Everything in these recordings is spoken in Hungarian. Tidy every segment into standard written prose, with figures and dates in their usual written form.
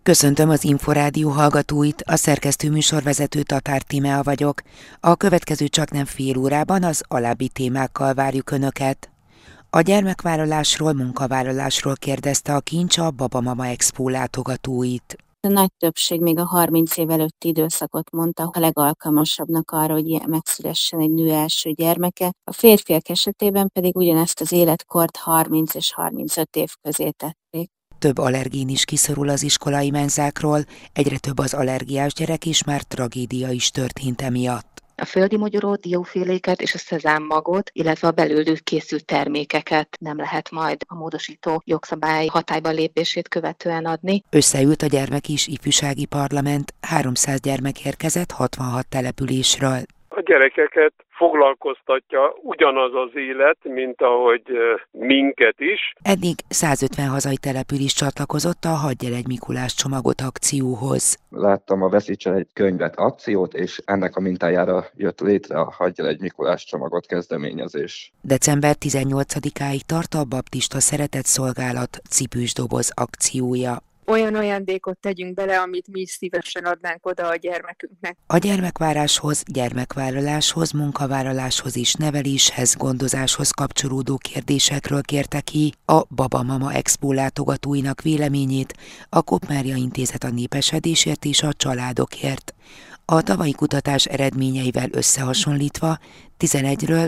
Köszöntöm az Inforádió hallgatóit, a szerkesztő műsorvezető Tatár Tímea vagyok. A következő csaknem fél órában az alábbi témákkal várjuk Önöket. A gyermekvállalásról, munkavállalásról kérdezte a Kincs a Babamama Expo látogatóit. A nagy többség még a 30 év előtti időszakot mondta a legalkalmasabbnak arra, hogy megszülessen egy nő első gyermeke. A férfiak esetében pedig ugyanezt az életkort 30 és 35 év közé tették. Több allergén is kiszorul az iskolai menzákról, egyre több az allergiás gyerek, és már tragédia is történt emiatt. A földi mogyorót, dióféléket és a szezámmagot, illetve a belőlük készült termékeket nem lehet majd a módosító jogszabály hatályba lépését követően adni. Összeült a Gyermek és Ifjúsági Parlament, 300 gyermek érkezett 66 településről. A gyerekeket foglalkoztatja ugyanaz az élet, mint ahogy minket is. Eddig 150 hazai település csatlakozott a Hagyj el egy Mikulás csomagot akcióhoz. Láttam a Veszíts el egy könyvet akciót, és ennek a mintájára jött létre a Hagyj el egy Mikulás csomagot kezdeményezés. December 18-áig tart a Baptista Szeretett Szolgálat cipős doboz akciója. Olyan ajándékot tegyünk bele, amit mi is szívesen adnánk oda a gyermekünknek. A gyermekváráshoz, gyermekvállaláshoz, munkavállaláshoz és neveléshez, gondozáshoz kapcsolódó kérdésekről kérte ki a Babamama Expo látogatóinak véleményét a Koppmária Intézet a népesedésért és a családokért. A tavalyi kutatás eredményeivel összehasonlítva 11-ről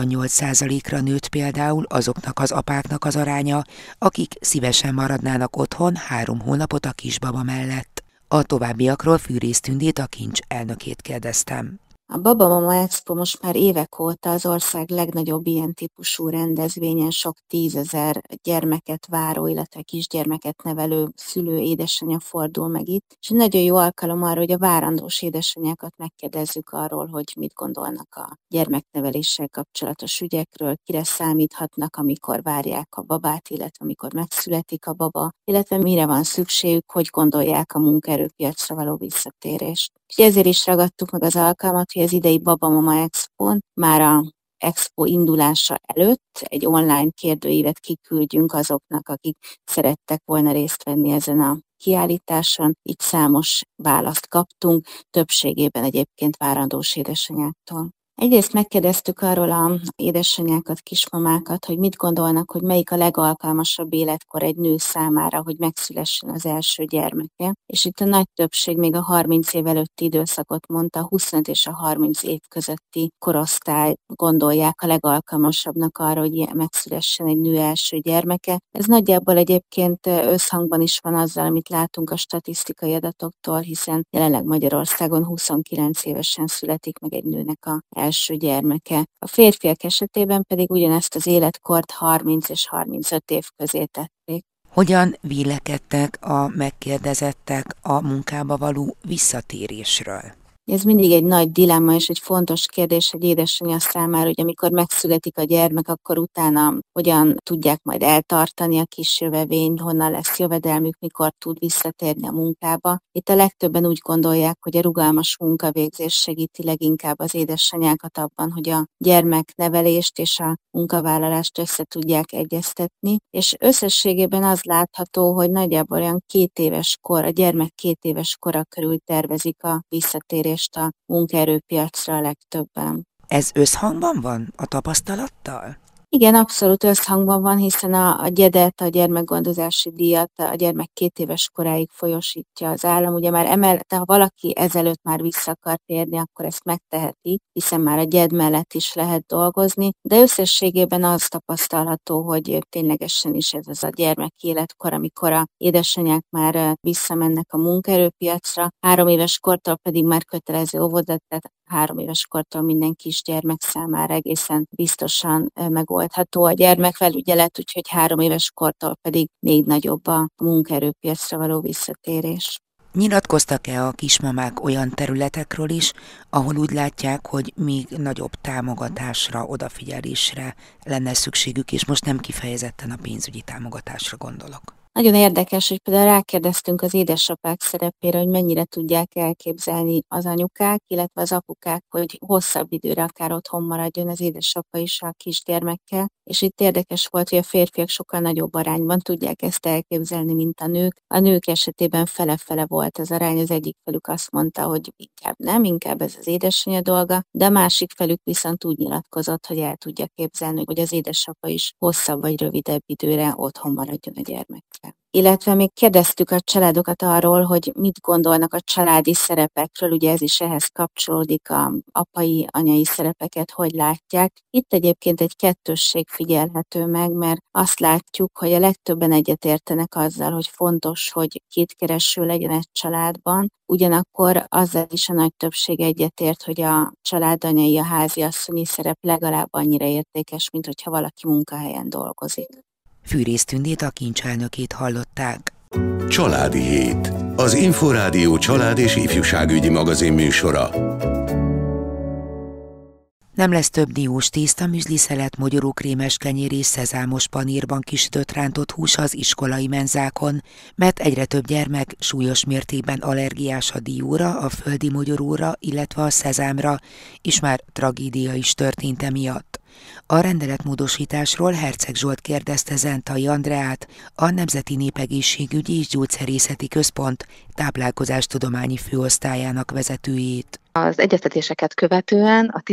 28%-ra nőtt például azoknak az apáknak az aránya, akik szívesen maradnának otthon 3 hónapot a kisbaba mellett. A továbbiakról Fűrész Tündét, a Kincs elnökét kérdeztem. A Babamama Expo most már évek óta az ország legnagyobb ilyen típusú rendezvényen, sok 10 000 gyermeket váró, illetve kisgyermeket nevelő szülő édesanyja fordul meg itt, és nagyon jó alkalom arra, hogy a várandós édesanyákat megkérdezzük arról, hogy mit gondolnak a gyermekneveléssel kapcsolatos ügyekről, kire számíthatnak, amikor várják a babát, illetve amikor megszületik a baba, illetve mire van szükségük, hogy gondolják a munkaerőpiacra való visszatérést. És ezért is ragadtuk meg az alkalmat, hogy az idei Babamama Expón már a Expo indulása előtt egy online kérdőívet kiküldjünk azoknak, akik szerettek volna részt venni ezen a kiállításon. Így számos választ kaptunk, többségében egyébként várandós édesanyáktól. Egyrészt megkérdeztük arról az édesanyákat, kismamákat, hogy mit gondolnak, hogy melyik a legalkalmasabb életkor egy nő számára, hogy megszülessen az első gyermeke. És itt a nagy többség még a 30 év előtti időszakot mondta, a 25 és a 30 év közötti korosztály gondolják a legalkalmasabbnak arra, hogy megszülessen egy nő első gyermeke. Ez nagyjából egyébként összhangban is van azzal, amit látunk a statisztikai adatoktól, hiszen jelenleg Magyarországon 29 évesen születik meg egy nőnek a első gyermeke. A férfiak esetében pedig ugyanezt az életkort 30 és 35 év közé tették. Hogyan vélekedtek a megkérdezettek a munkába való visszatérésről? Ez mindig egy nagy dilemma és egy fontos kérdés egy édesanyja számára, hogy amikor megszületik a gyermek, akkor utána hogyan tudják majd eltartani a kis jövevényt, honnan lesz jövedelmük, mikor tud visszatérni a munkába. Itt a legtöbben úgy gondolják, hogy a rugalmas munkavégzés segíti leginkább az édesanyákat abban, hogy a gyermeknevelést és a munkavállalást össze tudják egyeztetni, és összességében az látható, hogy nagyjából olyan 2 éves kor, a gyermek 2 éves kora körül tervezik a visszatérést a munkaerőpiacra a legtöbben. Ez összhangban van a tapasztalattal? Igen, abszolút összhangban van, hiszen a GYEDet, a gyermekgondozási díjat a gyermek 2 éves koráig folyósítja az állam. Ugye már emellett, ha valaki ezelőtt már vissza akar térni, akkor ezt megteheti, hiszen már a GYED mellett is lehet dolgozni, de összességében az tapasztalható, hogy ténylegesen is ez az a gyermek életkor, amikor a édesanyák már visszamennek a munkaerőpiacra, 3 éves kortól pedig már kötelező óvoda, tehát 3 éves kortól minden kisgyermek számára egészen biztosan megoldható a gyermekfelügyelet, úgyhogy 3 éves kortól pedig még nagyobb a munkaerőpiacra való visszatérés. Nyilatkoztak-e a kismamák olyan területekről is, ahol úgy látják, hogy még nagyobb támogatásra, odafigyelésre lenne szükségük, és most nem kifejezetten a pénzügyi támogatásra gondolok? Nagyon érdekes, hogy például rákérdeztünk az édesapák szerepére, hogy mennyire tudják elképzelni az anyukák, illetve az apukák, hogy hosszabb időre akár otthon maradjon az édesapa is a kisgyermekkel. És itt érdekes volt, hogy a férfiak sokkal nagyobb arányban tudják ezt elképzelni, mint a nők. A nők esetében fele-fele volt az arány, az egyik felük azt mondta, hogy inkább nem, inkább ez az édesanyja dolga, de a másik felük viszont úgy nyilatkozott, hogy el tudja képzelni, hogy az édesapa is hosszabb vagy rövidebb időre otthon maradjon a gyermekkel. Illetve még kérdeztük a családokat arról, hogy mit gondolnak a családi szerepekről, ugye ez is ehhez kapcsolódik, a apai, anyai szerepeket hogy látják. Itt egyébként egy kettősség figyelhető meg, mert azt látjuk, hogy a legtöbben egyetértenek azzal, hogy fontos, hogy kétkereső legyen egy családban, ugyanakkor azzal is a nagy többség egyetért, hogy a családanyai, a háziasszonyi szerep legalább annyira értékes, mint hogyha valaki munkahelyen dolgozik. Fűrész Tündét, a kincselnökét hallották. Családi Hét. Az Inforádió család- és ifjúságügyi magazin műsora. Nem lesz több diós tészta, müzliszelet, mogyorókrémes kenyér és szezámos panírban kisütött rántott hús az iskolai menzákon, mert egyre több gyermek súlyos mértékben allergiás a dióra, a földi mogyoróra, illetve a szezámra, és már tragédia is történt emiatt. A rendeletmódosításról Herceg Zsolt kérdezte Zentai Andreát, a Nemzeti Népegészségügyi és Gyógyszerészeti Központ táplálkozástudományi főosztályának vezetőjét. Az egyeztetéseket követően a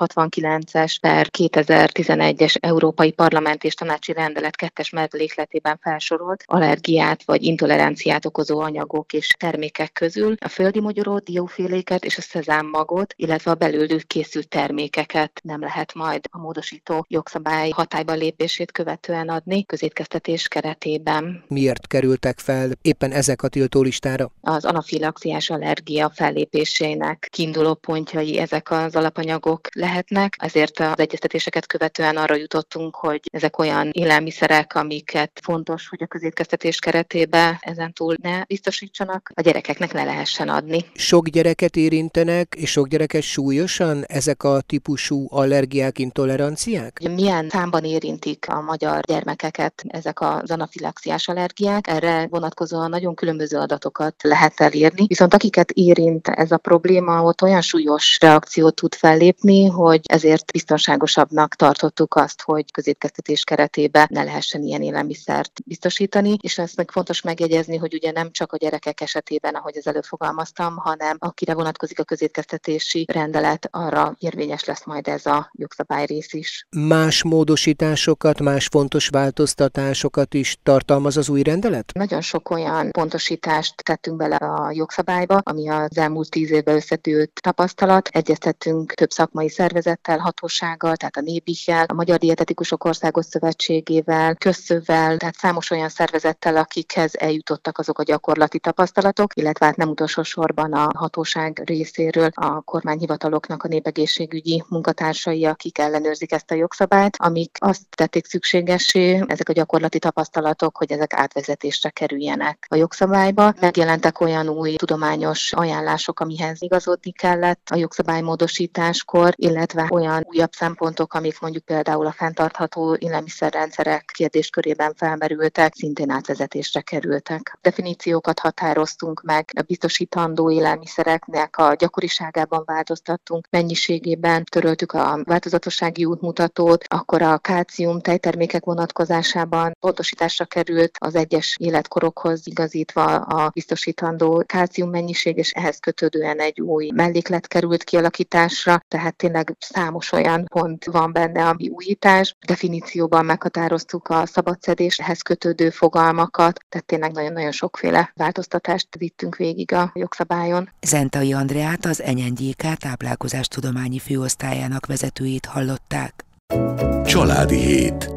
1169-es per 2011-es Európai Parlament és Tanácsi Rendelet 2-es mellékletében felsorolt allergiát vagy intoleranciát okozó anyagok és termékek közül a földi mogyorót, dióféléket és a szezámmagot, illetve a belőlük készült termékeket nem lehet majd a módosító jogszabály hatályba lépését követően adni közétkeztetés keretében. Miért kerültek fel éppen ezek a tiltólistára? Az anafilaxiás allergia fellépésének kiinduló pontjai ezek az alapanyagok lehetnek, ezért az egyeztetéseket követően arra jutottunk, hogy ezek olyan élelmiszerek, amiket fontos, hogy a közétkeztetés keretében ezentúl ne biztosítsanak, a gyerekeknek ne lehessen adni. Sok gyereket érintenek, és sok gyereket súlyosan ezek a típusú allergiák, intoleranciák? Milyen számban érintik a magyar gyermekeket ezek az anafilaxiás allergiák? Erre vonatkozóan nagyon különböző adatokat lehet elérni, viszont akiket érint ez a probléma, ott olyan súlyos reakciót tud fellépni, hogy ezért biztonságosabbnak tartottuk azt, hogy közétkeztetés keretében ne lehessen ilyen élelmiszert biztosítani, és ezt meg fontos megjegyezni, hogy ugye nem csak a gyerekek esetében, ahogy az előbb fogalmaztam, hanem akire vonatkozik a közétkeztetési rendelet, arra érvényes lesz majd ez a jogszabályrész is. Más módosításokat, más fontos változtatásokat is tartalmaz az új rendelet? Nagyon sok olyan pontosítást tettünk bele a jogszabályba, ami az elmúlt 10 évben összegyűlt tapasztalat. Egyeztettünk több szakmai szervezettel, hatósággal, tehát a NÉBIH-jel, a Magyar Dietetikusok Országos Szövetségével, Közszövvel, tehát számos olyan szervezettel, akikhez eljutottak azok a gyakorlati tapasztalatok, illetve hát nem utolsó sorban a hatóság részéről a kormányhivataloknak a népegészségügyi munkatársai, akik ellenőrzik ezt a jogszabályt, amik azt tették szükségessé, ezek a gyakorlati tapasztalatok, hogy ezek átvezetésre kerüljenek a jogszabályba. Megjelentek olyan új tudományos ajánlások, amihez igazodni kellett a jogszabálymódosításkor, illetve olyan újabb szempontok, amik mondjuk például a fenntartható élelmiszerrendszerek kérdéskörében felmerültek, szintén átvezetésre kerültek. Definíciókat határoztunk meg, a biztosítandó élelmiszereknek a gyakoriságában változtattunk, mennyiségében töröltük a változatossági útmutatót, akkor a kálcium tejtermékek vonatkozásában pontosításra került az egyes életkorokhoz igazítva a biztosítandó kálcium mennyiség, és ehhez kötődően egy új melléklet került kialakításra, tehát tényleg számos olyan pont van benne, ami újítás. Definícióban meghatároztuk a szabadszedéshez kötődő fogalmakat, tehát tényleg nagyon-nagyon sokféle változtatást vittünk végig a jogszabályon. Zentai Andreát, az NNGK táplálkozástudományi főosztályának vezetőjét hallották. Családi Hét.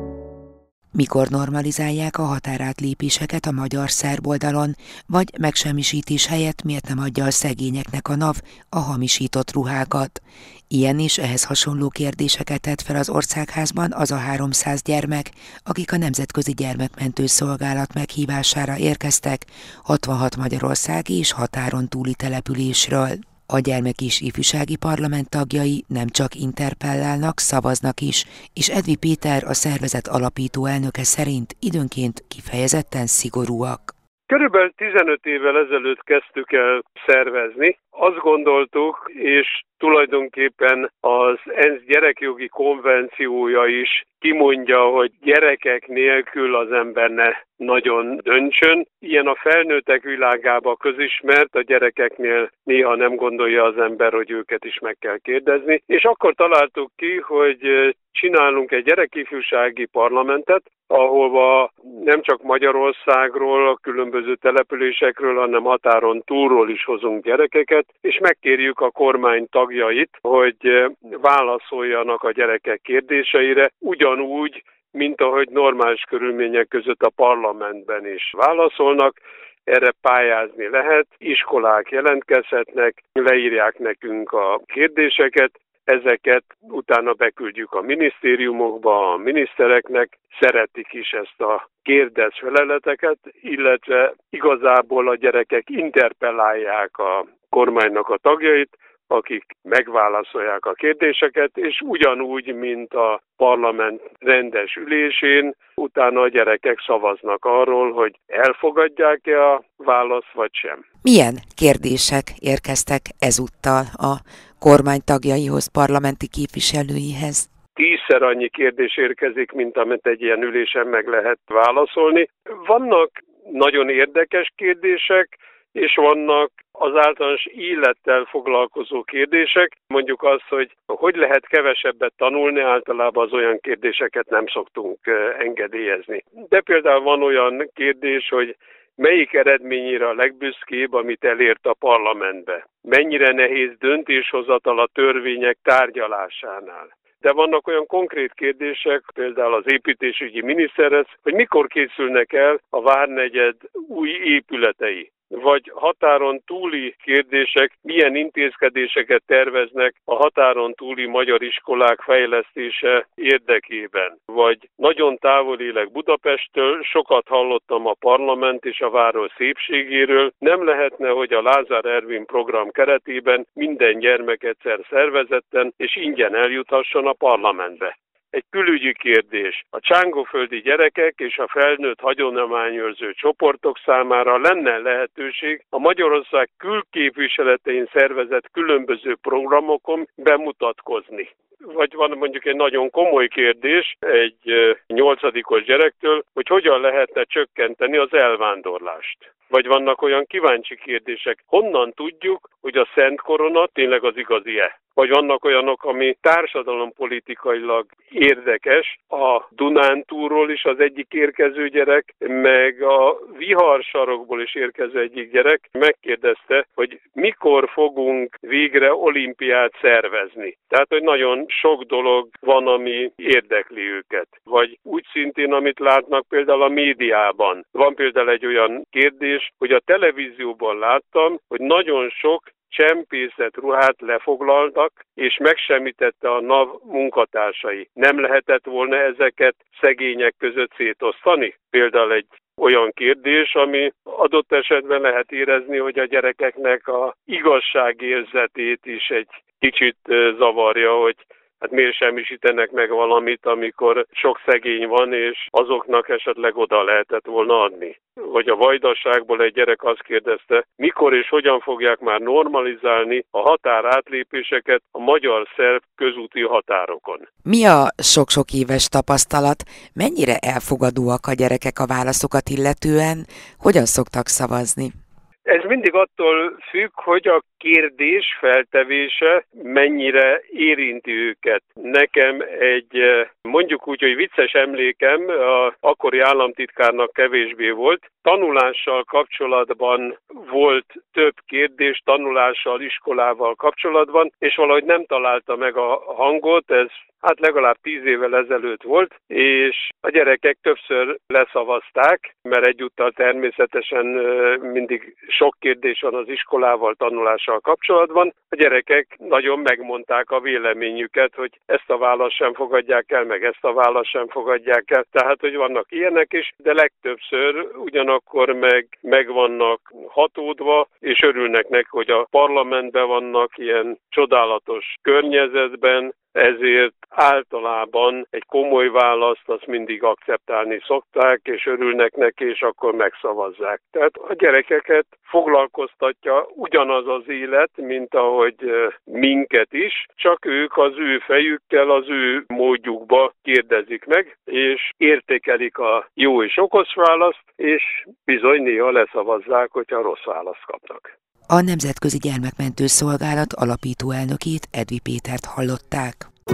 Mikor normalizálják a határátlépéseket a magyar-szerb oldalon, vagy megsemmisítés helyett miért nem adja a szegényeknek a NAV a hamisított ruhákat? Ilyen és ehhez hasonló kérdéseket tett fel az Országházban az a 300 gyermek, akik a Nemzetközi Gyermekmentő Szolgálat meghívására érkeztek 66 magyarországi és határon túli településről. A Gyermek és Ifjúsági Parlament tagjai nem csak interpellálnak, szavaznak is, és Edvi Péter, a szervezet alapító elnöke szerint időnként kifejezetten szigorúak. Körülbelül 15 évvel ezelőtt kezdtük el szervezni. Azt gondoltuk, és tulajdonképpen az ENSZ gyerekjogi konvenciója is kimondja, hogy gyerekek nélkül az ember ne nagyon döntsön. Ilyen a felnőttek világában közismert, a gyerekeknél néha nem gondolja az ember, hogy őket is meg kell kérdezni. És akkor találtuk ki, hogy csinálunk egy gyerekifjúsági parlamentet, ahova nem csak Magyarországról, a különböző településekről, hanem határon túlról is hozunk gyerekeket, és megkérjük a kormány tagjait, hogy válaszoljanak a gyerekek kérdéseire, ugyanúgy, mint ahogy normális körülmények között a parlamentben is válaszolnak. Erre pályázni lehet, iskolák jelentkezhetnek, leírják nekünk a kérdéseket, ezeket utána beküldjük a minisztériumokba, a minisztereknek, szeretik is ezt a kérdezfelelőket, illetve igazából a gyerekek interpellálják a kormánynak a tagjait, akik megválaszolják a kérdéseket, és ugyanúgy, mint a parlament rendes ülésén, utána a gyerekek szavaznak arról, hogy elfogadják-e a választ, vagy sem. Milyen kérdések érkeztek ezúttal a kormány tagjaihoz, parlamenti képviselőihez? 10-szer annyi kérdés érkezik, mint amit egy ilyen ülésen meg lehet válaszolni. Vannak nagyon érdekes kérdések, és vannak az általános élettel foglalkozó kérdések. Mondjuk azt, hogy lehet kevesebbet tanulni, általában az olyan kérdéseket nem szoktunk engedélyezni. De például van olyan kérdés, hogy melyik eredményére a legbüszkébb, amit elért a parlamentbe? Mennyire nehéz döntéshozatal a törvények tárgyalásánál? De vannak olyan konkrét kérdések, például az építésügyi miniszterhez, hogy mikor készülnek el a Várnegyed új épületei. Vagy határon túli kérdések, milyen intézkedéseket terveznek a határon túli magyar iskolák fejlesztése érdekében. Vagy nagyon távol élek Budapesttől, sokat hallottam a parlament és a város szépségéről. Nem lehetne, hogy a Lázár Ervin program keretében minden gyermek egyszer szervezetten és ingyen eljuthasson a parlamentbe. Egy külügyi kérdés. A csángóföldi gyerekek és a felnőtt hagyományőrző csoportok számára lenne lehetőség a Magyarország külképviseletein szervezett különböző programokon bemutatkozni. Vagy van mondjuk egy nagyon komoly kérdés egy 8-os gyerektől, hogy hogyan lehetne csökkenteni az elvándorlást. Vagy vannak olyan kíváncsi kérdések, honnan tudjuk, hogy a Szent Korona tényleg az igazi-e? Vagy vannak olyanok, ami társadalompolitikailag érdekes, a Dunántúlról is az egyik érkező gyerek, meg a Viharsarokból is érkező egyik gyerek megkérdezte, hogy mikor fogunk végre olimpiát szervezni. Tehát, hogy nagyon sok dolog van, ami érdekli őket. Vagy úgy szintén, amit látnak például a médiában. Van például egy olyan kérdés, hogy a televízióban láttam, hogy nagyon sok csempészet ruhát lefoglaltak, és megsemmitette a NAV munkatársai. Nem lehetett volna ezeket szegények között szétosztani? Például egy olyan kérdés, ami adott esetben lehet érezni, hogy a gyerekeknek a igazságérzetét is egy kicsit zavarja, hogy hát miért semmisítenek meg valamit, amikor sok szegény van, és azoknak esetleg oda lehetett volna adni. Vagy a Vajdaságból egy gyerek azt kérdezte, mikor és hogyan fogják már normalizálni a határátlépéseket a magyar-szerb közúti határokon. Mi a sok-sok éves tapasztalat? Mennyire elfogadóak a gyerekek a válaszokat illetően? Hogyan szoktak szavazni? Ez mindig attól függ, hogy a kérdés feltevése mennyire érinti őket. Nekem egy, mondjuk úgy, hogy vicces emlékem, az akkori államtitkárnak kevésbé volt. Tanulással kapcsolatban volt több kérdés, tanulással, iskolával kapcsolatban, és valahogy nem találta meg a hangot, ez hát legalább 10 évvel ezelőtt volt, és a gyerekek többször leszavazták, mert egyúttal természetesen mindig sok kérdés van az iskolával, tanulással kapcsolatban. A gyerekek nagyon megmondták a véleményüket, hogy ezt a választ sem fogadják el, meg ezt a választ sem fogadják el. Tehát, hogy vannak ilyenek is, de legtöbbször ugyanakkor meg vannak hatódva, és örülnek neki, hogy a parlamentben vannak ilyen csodálatos környezetben, ezért általában egy komoly választ azt mindig akceptálni szokták, és örülnek neki, és akkor megszavazzák. Tehát a gyerekeket foglalkoztatja ugyanaz az élet, mint ahogy minket is, csak ők az ő fejükkel, az ő módjukba kérdezik meg, és értékelik a jó és okos választ, és bizony néha leszavazzák, hogyha rossz választ kapnak. A Nemzetközi Gyermekmentő Szolgálat alapító elnökét, Edvi Pétert hallották.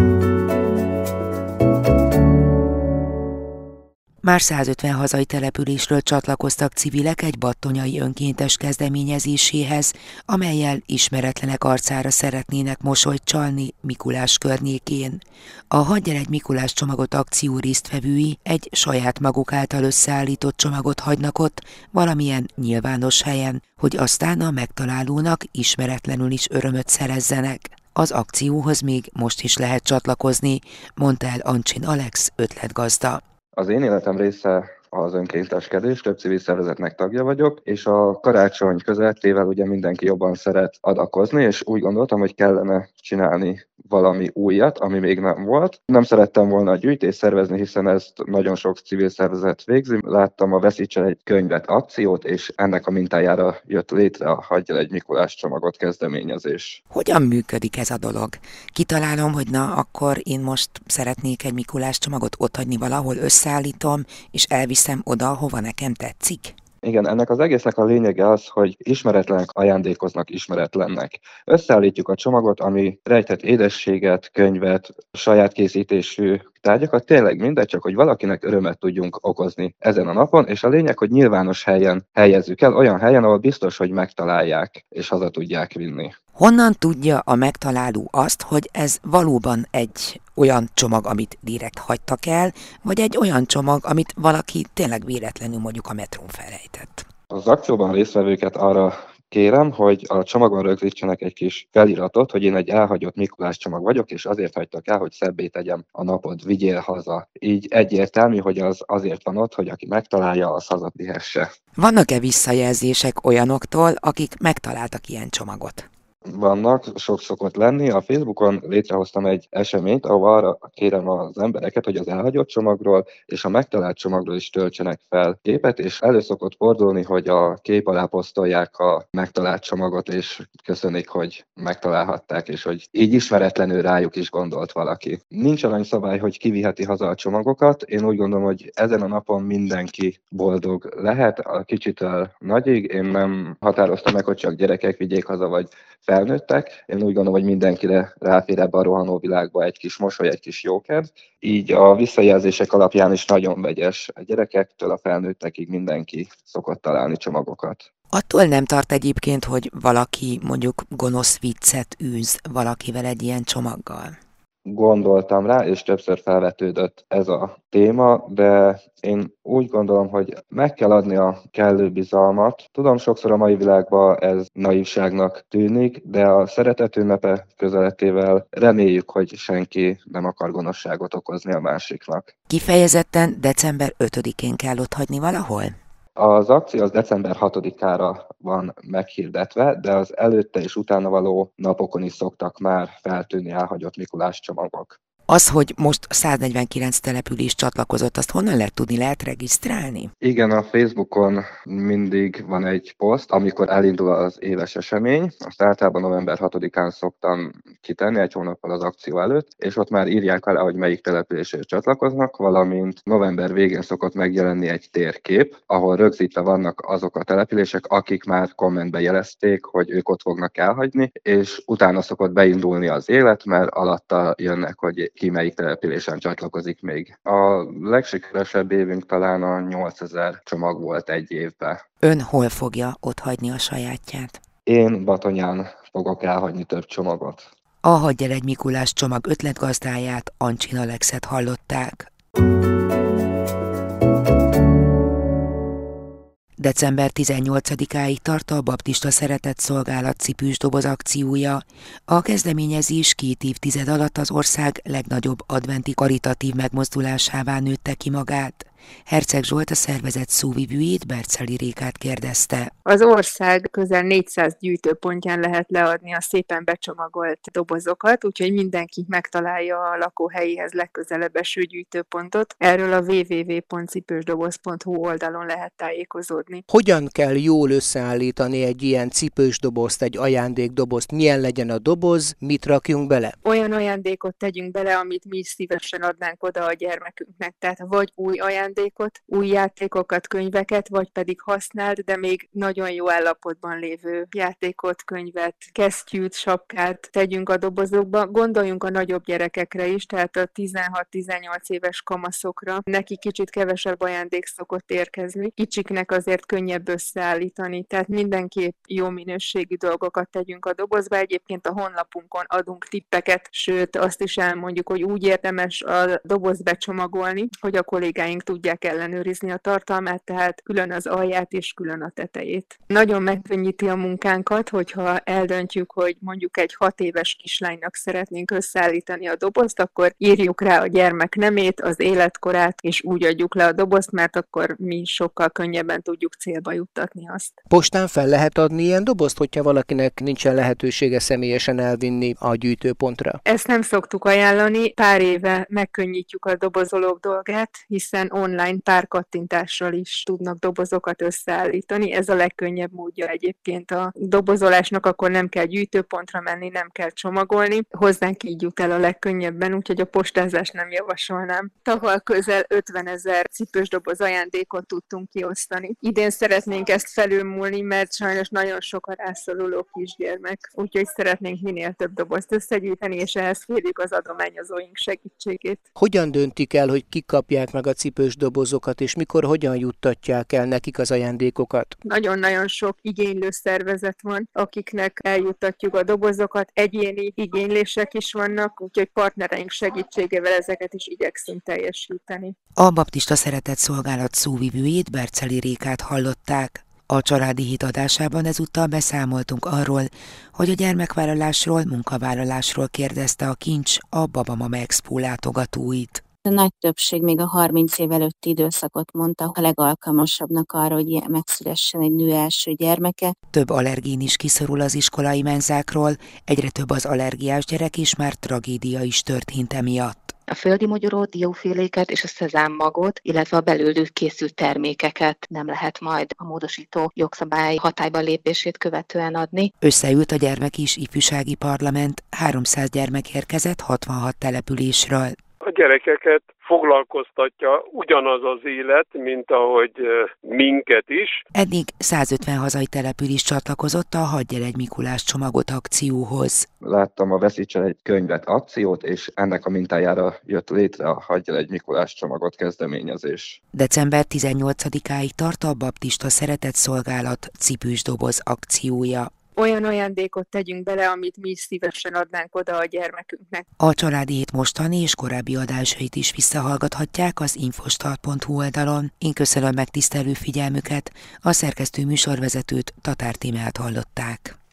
Már 150 hazai településről csatlakoztak civilek egy battonyai önkéntes kezdeményezéséhez, amellyel ismeretlenek arcára szeretnének mosolyt csalni Mikulás környékén. A Hagyj el egy Mikulás csomagot akció résztvevői egy saját maguk által összeállított csomagot hagynak ott valamilyen nyilvános helyen, hogy aztán a megtalálónak ismeretlenül is örömöt szerezzenek. Az akcióhoz még most is lehet csatlakozni, mondta el Ancsin Alex, ötletgazda. Az én életem része az önkénteskedés, több civil szervezetnek tagja vagyok, és a karácsony közelettével ugye mindenki jobban szeret adakozni, és úgy gondoltam, hogy kellene csinálni valami újat, ami még nem volt. Nem szerettem volna a gyűjtést szervezni, hiszen ezt nagyon sok civil szervezet végzi. Láttam a Veszíts el egy könyvet akciót, és ennek a mintájára jött létre a Hagyj el egy Mikulás csomagot kezdeményezés. Hogyan működik ez a dolog? Kitalálom, hogy na, akkor én most szeretnék egy Mikulás csomagot otthagyni valahol, összeállítom, és elviszem oda, hova nekem tetszik? Igen, ennek az egésznek a lényege az, hogy ismeretlenek ajándékoznak ismeretlennek. Összeállítjuk a csomagot, ami rejtett édességet, könyvet, saját készítésű tárgyakat, tényleg mindegy, csak hogy valakinek örömet tudjunk okozni ezen a napon, és a lényeg, hogy nyilvános helyen helyezzük el, olyan helyen, ahol biztos, hogy megtalálják, és haza tudják vinni. Honnan tudja a megtaláló azt, hogy ez valóban egy olyan csomag, amit direkt hagytak el, vagy egy olyan csomag, amit valaki tényleg véletlenül mondjuk a metrón felejtett? Az akcióban résztvevőket arra kérem, hogy a csomagon rögzítsenek egy kis feliratot, hogy én egy elhagyott Mikulás csomag vagyok, és azért hagytak el, hogy szebbé tegyem a napot, vigyél haza. Így egyértelmű, hogy az azért van ott, hogy aki megtalálja, az hazatihesse. Vannak-e visszajelzések olyanoktól, akik megtaláltak ilyen csomagot? Vannak, sok szokott lenni. A Facebookon létrehoztam egy eseményt, ahol arra kérem az embereket, hogy az elhagyott csomagról és a megtalált csomagról is töltsenek fel képet, és elő szokott fordulni, hogy a kép alá posztolják a megtalált csomagot, és köszönik, hogy megtalálhatták, és hogy így ismeretlenül rájuk is gondolt valaki. Nincs olyan szabály, hogy ki viheti haza a csomagokat. Én úgy gondolom, hogy ezen a napon mindenki boldog lehet, a kicsitől nagyig. Én nem határoztam meg, hogy csak gyerekek vigyék haza, vagy felnőttek. Én úgy gondolom, hogy mindenkire ráfér ebbe a rohanó világba egy kis mosoly, egy kis jókedv. Így a visszajelzések alapján is nagyon vegyes. A gyerekektől a felnőttekig mindenki szokott találni csomagokat. Attól nem tart egyébként, hogy valaki mondjuk gonosz viccet űz valakivel egy ilyen csomaggal? Gondoltam rá, és többször felvetődött ez a téma, de én úgy gondolom, hogy meg kell adni a kellő bizalmat. Tudom, sokszor a mai világban ez naivságnak tűnik, de a szeretet ünnepe közeletével reméljük, hogy senki nem akar gonoszságot okozni a másiknak. Kifejezetten december 5-én kell otthagyni valahol? Az akció az december 6-ára van meghirdetve, de az előtte és utána való napokon is szoktak már feltűnni elhagyott Mikulás csomagok. Az, hogy most 149 település csatlakozott, azt honnan lehet tudni, lehet regisztrálni? Igen, a Facebookon mindig van egy poszt, amikor elindul az éves esemény. Azt általában november 6-án szoktam kitenni, egy hónappal az akció előtt, és ott már írják alá, hogy melyik településhez csatlakoznak, valamint november végén szokott megjelenni egy térkép, ahol rögzítve vannak azok a települések, akik már kommentbe jelezték, hogy ők ott fognak elhagyni, és utána szokott beindulni az élet, mert alatta jönnek, hogy ki melyik településen csatlakozik még. A legsikeresebb évünk talán a 8000 csomag volt egy évben. Ön hol fogja otthagyni a sajátját? Én Batonyán fogok elhagyni több csomagot. A Hagyj el egy Mikulás csomag ötletgazdáját, Ancsin Alexet hallották. December 18-áig tart a Baptista Szeretetszolgálat cipősdoboz akciója. A kezdeményezés 2 évtized alatt az ország legnagyobb adventi karitatív megmozdulásává nőtte ki magát. Herceg Zsolt a szervezet szóvivőjét, Berczeli Rékát kérdezte. Az ország közel 400 gyűjtőpontján lehet leadni a szépen becsomagolt dobozokat, úgyhogy mindenki megtalálja a lakóhelyéhez legközelebb eső gyűjtőpontot. Erről a www.cipősdoboz.hu oldalon lehet tájékozódni. Hogyan kell jól összeállítani egy ilyen cipősdobozt, egy ajándékdobozt? Milyen legyen a doboz, mit rakjunk bele? Olyan ajándékot tegyünk bele, amit mi is szívesen adnánk oda a gyermekünknek. Tehát vagy új ajándékot, új játékokat, könyveket, vagy pedig használt, de még nagyon jó állapotban lévő játékot, könyvet, kesztyűt, sapkát tegyünk a dobozokba. Gondoljunk a nagyobb gyerekekre is, tehát a 16-18 éves kamaszokra. Neki kicsit kevesebb ajándék szokott érkezni. Kicsiknek azért könnyebb összeállítani, tehát mindenképp jó minőségű dolgokat tegyünk a dobozba. Egyébként a honlapunkon adunk tippeket, sőt azt is elmondjuk, hogy úgy érdemes a doboz becsomagolni, hogy a kollégáink tudják ellenőrizni a tartalmát, tehát külön az alját és külön a tetejét. Nagyon megkönnyíti a munkánkat, hogyha eldöntjük, hogy mondjuk egy 6 éves kislánynak szeretnénk összeállítani a dobozt, akkor írjuk rá a gyermek nemét, az életkorát, és úgy adjuk le a dobozt, mert akkor mi sokkal könnyebben tudjuk célba juttatni azt. Postán fel lehet adni ilyen dobozt, hogyha valakinek nincsen lehetősége személyesen elvinni a gyűjtőpontra? Ezt nem szoktuk ajánlani, pár éve megkönnyítjük a dobozolók dolgát, hiszen online pár kattintással is tudnak dobozokat összeállítani. Ez a legkönnyebb módja egyébként a dobozolásnak, akkor nem kell gyűjtőpontra menni, nem kell csomagolni. Hozzánk így jut el a legkönnyebben, úgyhogy a postázást nem javasolnám. Tavaly közel 50 000 cipős doboz ajándékot tudtunk kiosztani. Idén szeretnénk ezt felülmúlni, mert sajnos nagyon sok a rászoruló kisgyermek, úgyhogy szeretnénk minél több dobozt összegyűjteni, és ehhez kérjük az adományozóink segítségét. Hogyan döntik el, hogy kik kapják meg a cipős dobozokat, és mikor, hogyan juttatják el nekik az ajándékokat? Nagyon-nagyon sok igénylő szervezet van, akiknek eljuttatjuk a dobozokat, egyéni igénylések is vannak, úgyhogy partnereink segítségével ezeket is igyekszünk teljesíteni. A Baptista Szeretetszolgálat szóvivőjét, Berczeli Rékát hallották. A Családi Hét adásában ezúttal beszámoltunk arról, hogy a gyermekvállalásról, munkavállalásról kérdezte a Kincs a Babamama Expo látogatóit. A nagy többség még a 30 év előtti időszakot mondta a legalkalmasabbnak arra, hogy megszülessen egy nő első gyermeke. Több allergén is kiszorul az iskolai menzákról, egyre több az allergiás gyerek, és már tragédia is történt emiatt. A földi mogyorót, dióféléket és a szezámmagot, illetve a belőlük készült termékeket nem lehet majd a módosító jogszabály hatályba lépését követően adni. Összeült a Gyermek és Ifjúsági Parlament, 300 gyermek érkezett 66 településről. A gyerekeket foglalkoztatja ugyanaz az élet, mint ahogy minket is. Eddig 150 hazai település csatlakozott a Hagyj el egy Mikulás csomagot akcióhoz. Láttam a Veszítsen egy könyvet akciót, és ennek a mintájára jött létre a Hagyj el egy Mikulás csomagot kezdeményezés. December 18-áig tart a Baptista Szeretetszolgálat cipősdoboz akciója. Olyan ajándékot tegyünk bele, amit mi is szívesen adnánk oda a gyermekünknek. A Családi Hét mostani és korábbi adásait is visszahallgathatják az infostart.hu oldalon. Én köszönöm megtisztelő figyelmüket, a szerkesztő műsorvezetőt, Tatár Tímeát hallották.